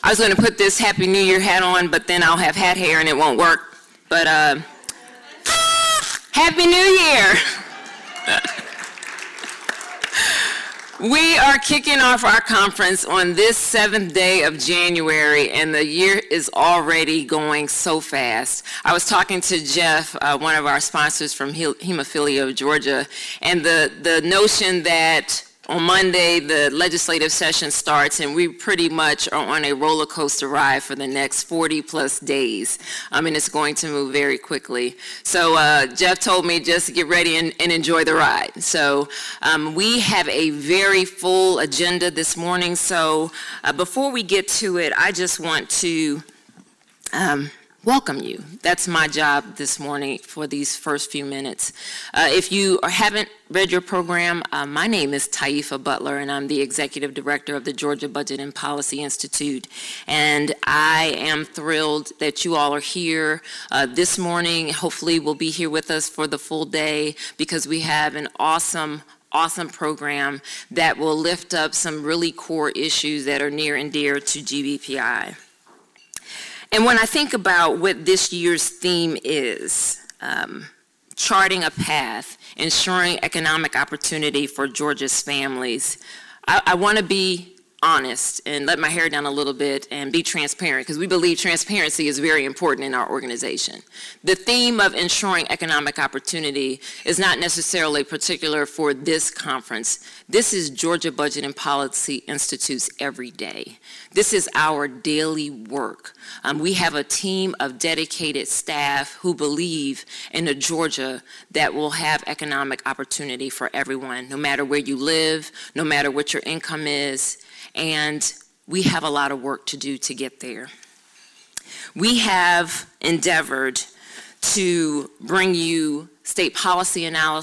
I was going to put this Happy New Year hat on, but then I'll have hat hair and it won't work. But Happy New Year! We are kicking off our conference on this 7th day of January, and the year is already going so fast. I was talking to Jeff, one of our sponsors from Hemophilia of Georgia, and the notion that on Monday, the legislative session starts, and we pretty much are on a roller coaster ride for the next 40 plus days. And it's going to move very quickly. So Jeff told me just to get ready and enjoy the ride. So we have a very full agenda this morning. So before we get to it, I just want to welcome you. That's my job this morning for these first few minutes. If you haven't read your program, my name is Taifa Butler, and I'm the Executive Director of the Georgia Budget and Policy Institute. And I am thrilled that you all are here this morning. Hopefully will be here with us for the full day because we have an awesome program that will lift up some really core issues that are near and dear to GBPI. And when I think about what this year's theme is, charting a path, ensuring economic opportunity for Georgia's families, I want to be honest and let my hair down a little bit and be transparent, because we believe transparency is very important in our organization. The theme of ensuring economic opportunity is not necessarily particular for this conference. This is Georgia Budget and Policy Institute's every day. This is our daily work. We have a team of dedicated staff who believe in a Georgia that will have economic opportunity for everyone, no matter where you live, no matter what your income is. And we have a lot of work to do to get there. We have endeavored to bring you state policy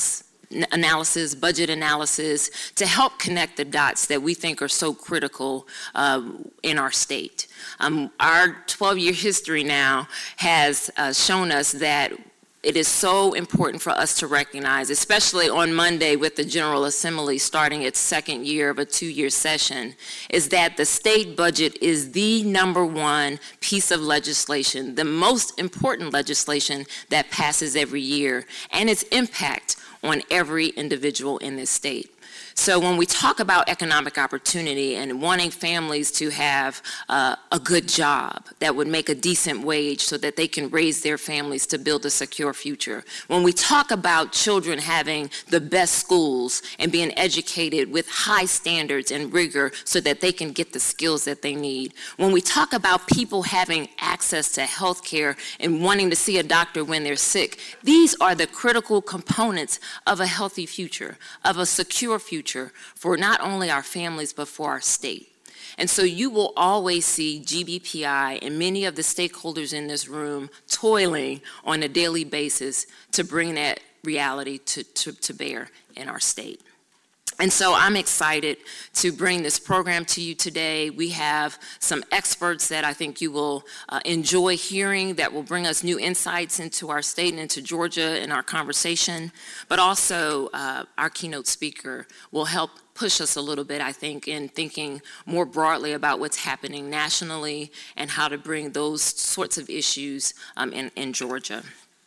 analysis, budget analysis, to help connect the dots that we think are so critical in our state. Our 12-year history now has shown us that it is so important for us to recognize, especially on Monday with the General Assembly starting its second year of a 2-year session, is that the state budget is the #1 piece of legislation, the most important legislation that passes every year, and its impact on every individual in this state. So when we talk about economic opportunity and wanting families to have a good job that would make a decent wage so that they can raise their families to build a secure future, when we talk about children having the best schools and being educated with high standards and rigor so that they can get the skills that they need, when we talk about people having access to health care and wanting to see a doctor when they're sick, these are the critical components of a healthy future, of a secure future for not only our families but for our state. And so you will always see GBPI and many of the stakeholders in this room toiling on a daily basis to bring that reality to bear in our state. And so I'm excited to bring this program to you today. We have some experts that I think you will enjoy hearing that will bring us new insights into our state and into Georgia in our conversation. But also our keynote speaker will help push us a little bit, I think, in thinking more broadly about what's happening nationally and how to bring those sorts of issues in Georgia.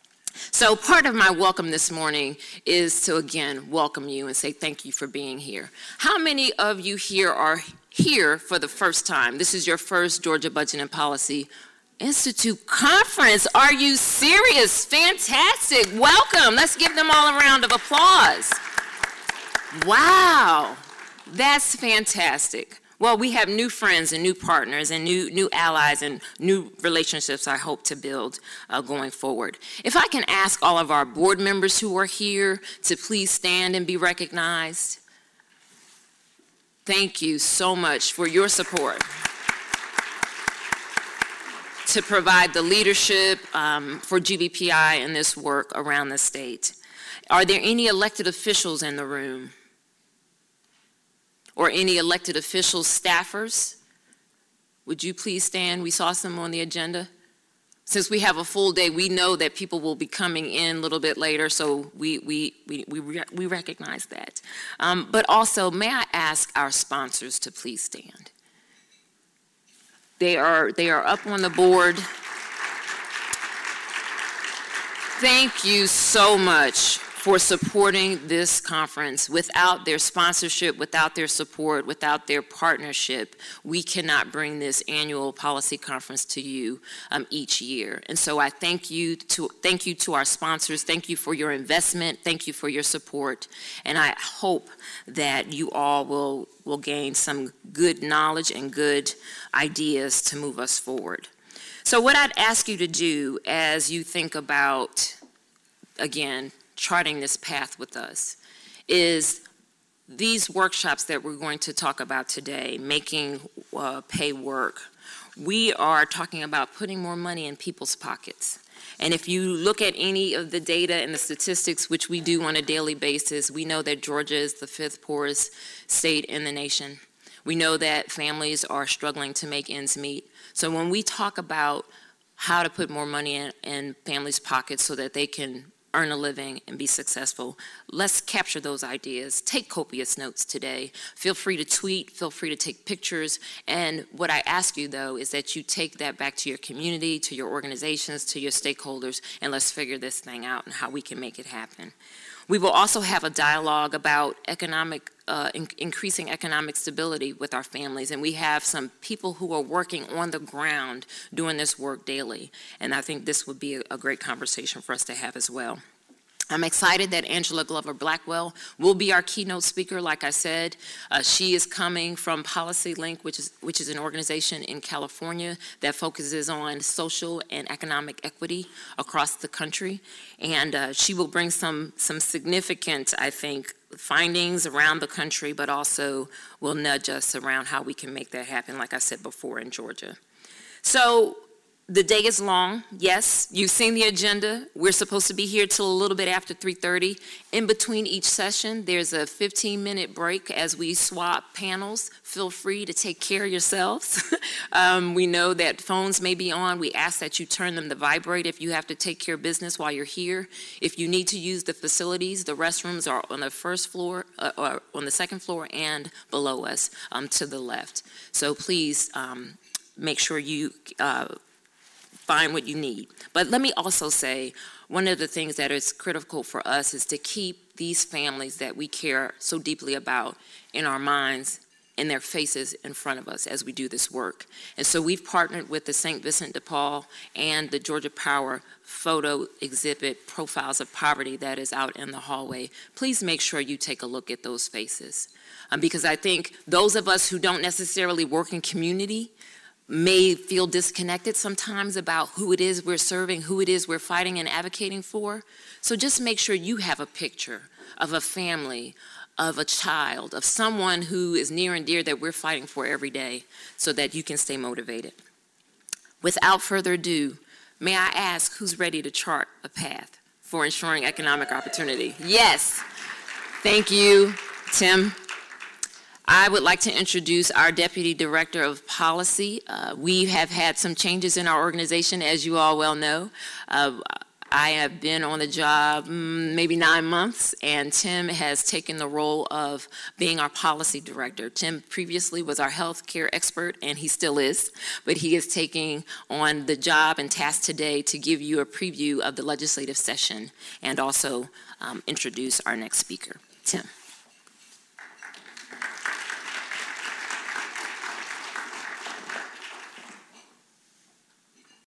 So part of my welcome this morning is to, again, welcome you and say thank you for being here. How many of you here are here for the first time? This is your first Georgia Budget and Policy Institute conference. Are you serious? Fantastic. Welcome. Let's give them all a round of applause. Wow. That's fantastic. Well, we have new friends and new partners and new allies and new relationships I hope to build going forward. If I can ask all of our board members who are here to please stand and be recognized. Thank you so much for your support to provide the leadership for GBPI and this work around the state. Are there any elected officials in the room? Or any elected officials, staffers? Would you please stand? We saw some on the agenda. Since we have a full day, we know that people will be coming in a little bit later, so we recognize that. But also, may I ask our sponsors to please stand? They are up on the board. Thank you so much for supporting this conference. Without their sponsorship, without their support, without their partnership, we cannot bring this annual policy conference to you each year. And so I thank you to our sponsors. Thank you for your investment. Thank you for your support. And I hope that you all will gain some good knowledge and good ideas to move us forward. So what I'd ask you to do as you think about, again, charting this path with us, is these workshops that we're going to talk about today, making pay work, we are talking about putting more money in people's pockets. And if you look at any of the data and the statistics, which we do on a daily basis, we know that Georgia is the 5th poorest state in the nation. We know that families are struggling to make ends meet. So when we talk about how to put more money in families' pockets so that they can earn a living and be successful, let's capture those ideas. Take copious notes today. Feel free to tweet, feel free to take pictures. And what I ask you, though, is that you take that back to your community, to your organizations, to your stakeholders, and let's figure this thing out and how we can make it happen. We will also have a dialogue about increasing economic stability with our families, and we have some people who are working on the ground doing this work daily, and I think this would be a great conversation for us to have as well. I'm excited that Angela Glover Blackwell will be our keynote speaker. Like I said, she is coming from Policy Link, which is an organization in California that focuses on social and economic equity across the country. And she will bring some significant, I think, findings around the country, but also will nudge us around how we can make that happen, like I said before, in Georgia. So the day is long. Yes, you've seen the agenda. We're supposed to be here till a little bit after 3:30. In between each session, there's a 15-minute break as we swap panels. Feel free to take care of yourselves. We know that phones may be on. We ask that you turn them to vibrate if you have to take care of business while you're here. If you need to use the facilities, the restrooms are on the first floor, or on the second floor and below us to the left. So please make sure you find what you need. But let me also say, one of the things that is critical for us is to keep these families that we care so deeply about in our minds, in their faces in front of us as we do this work. And so we've partnered with the St. Vincent de Paul and the Georgia Power photo exhibit, Profiles of Poverty, that is out in the hallway. Please make sure you take a look at those faces. Because I think those of us who don't necessarily work in community may feel disconnected sometimes about who it is we're serving, who it is we're fighting and advocating for. So just make sure you have a picture of a family, of a child, of someone who is near and dear that we're fighting for every day so that you can stay motivated. Without further ado, may I ask who's ready to chart a path for ensuring economic opportunity? Yes. Thank you, Tim. I would like to introduce our Deputy Director of Policy. We have had some changes in our organization, as you all well know. I have been on the job maybe 9 months, and Tim has taken the role of being our Policy Director. Tim previously was our healthcare expert, and he still is, but he is taking on the job and task today to give you a preview of the legislative session and also introduce our next speaker. Tim.